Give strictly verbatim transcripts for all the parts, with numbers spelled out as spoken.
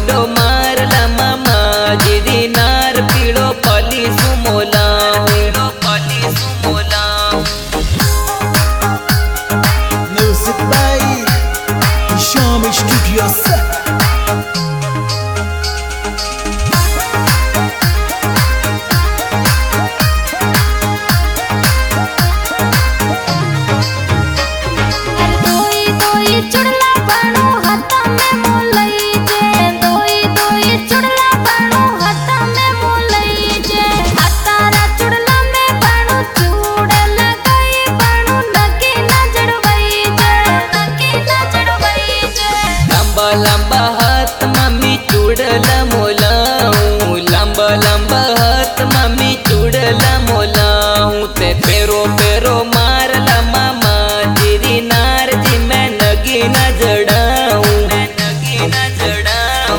बड़ो मारला मामा जिदी नार पीड़ो पली सुमोला पीड़ो पली सुमोला Music by Shami Studios. लंबा हाथ मम्मी चूड़ला मोलाऊं लंबा लंबा हाथ मम्मी चूड़ला मोलाऊं ते पेरो पेरो मारला मामा जिरी नार जी मैं नगी न जड़ाऊं मैं नगी न जड़ाऊं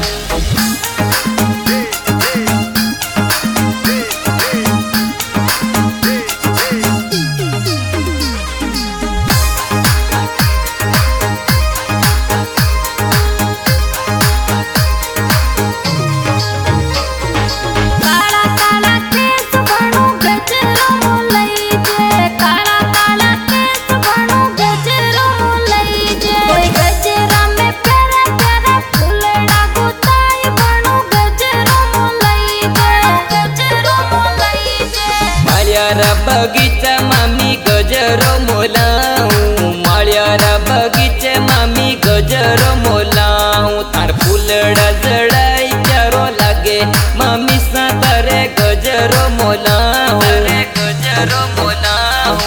बगीचा मामी गजरो मोलाऊं माळ्यारा बगीचे मामी गजरो मोलाऊं तार फूलड़ा जड़ाई चारो लागे मामी सा तारे गजरो मोलाऊं तारे गजरो मोलाऊं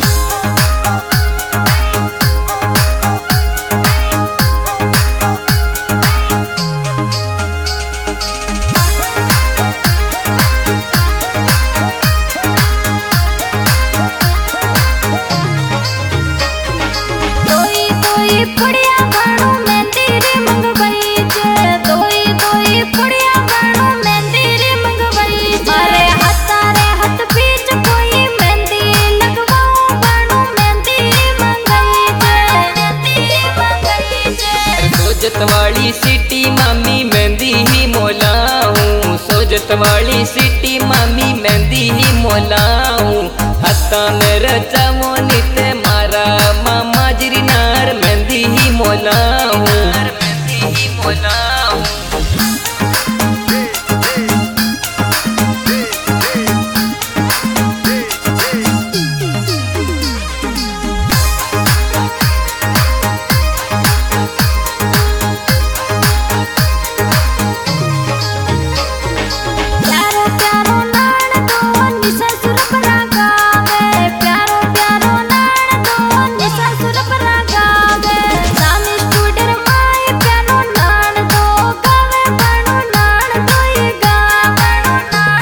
सोजतवाड़ी सिटी मामी मेहंदी ही मोलाऊं सोजतवाड़ी सिटी मामी मेहंदी ही मोलाऊं हत्ता में रचावो निते मारा मामा जिरी नार मेहंदी ही मोलाऊं मेहंदी ही मोलाऊं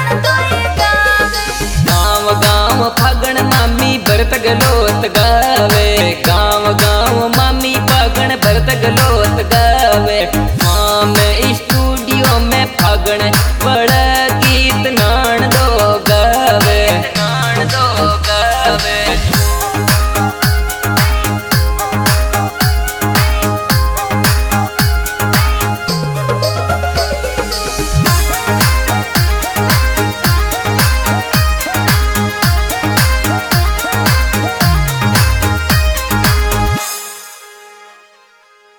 फागण मामी बरत गलोत गावे